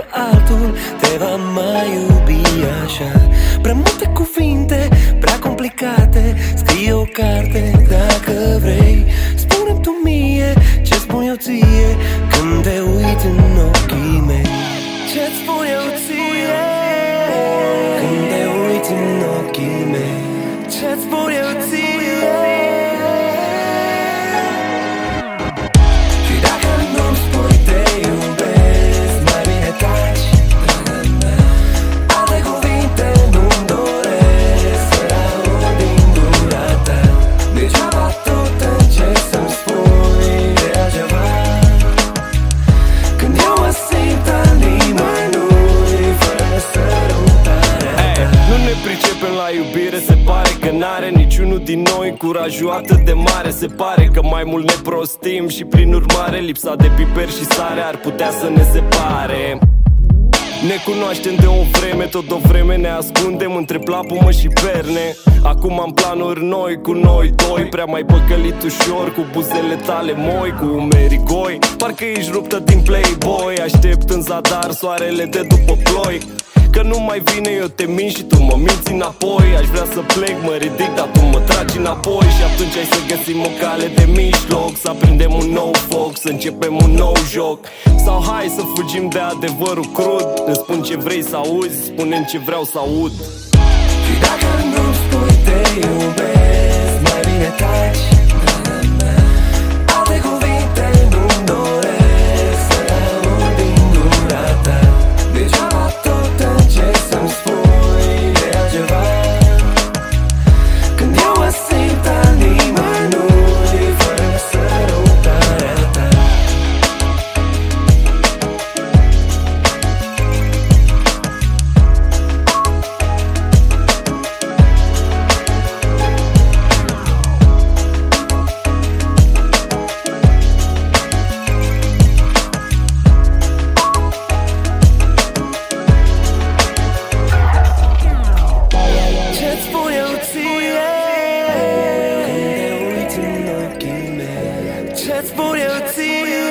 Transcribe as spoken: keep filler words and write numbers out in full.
altul te va mai iubi așa. Prea multe cuvinte, prea complicate, scrie o carte dacă vrei. Spune-mi tu mie ce spun eu ție când te uiți în ochii mei. Ce-ți spun eu ție când te uiți în ochii mei. Ce-ți spun eu ție. Și dacă nu-mi spui te iubesc, mai bine taci. Alte cuvinte nu-mi doresc să aud din gura ta. Degeaba tot încerc să-mi spui de altceva. Când eu mă simt al nimănui fără sărutarea ta. Nu ne pricepem la iubire, se pare că n-are niciunul din noi curajul atât de mare. Se pare că mai mult ne prostim și prin urmare lipsa de piper și sare ar putea să ne separe. Ne cunoaștem de o vreme, tot o vreme ne ascundem între plapumă și perne. Acum am planuri noi cu noi doi, prea mai păcălit ușor cu buzele tale moi, cu umerii goi. Parcă ești ruptă din Playboy, aștept în zadar soarele de după ploi. Că nu mai vine, eu te mint și tu mă minți înapoi. Aș vrea să plec, mă ridic, dar tu mă tragi înapoi. Și atunci hai să găsim o cale de mijloc, să aprindem un nou foc, să începem un nou joc. Sau hai să fugim de adevărul crud. Îmi spun ce vrei să auzi, spune-mi ce vreau să aud. Și dacă nu-mi spui te iubesc, mai bine taci. Alte cuvinte nu-mi doresc să aud din gura ta. Degeaba tot încerc să-mi spui de altceva. Când eu mă simt al nimănui fără sărutarea ta. Ce-ți spun eu ție când te uiți în ochii mei. Ce-ți spun eu ție.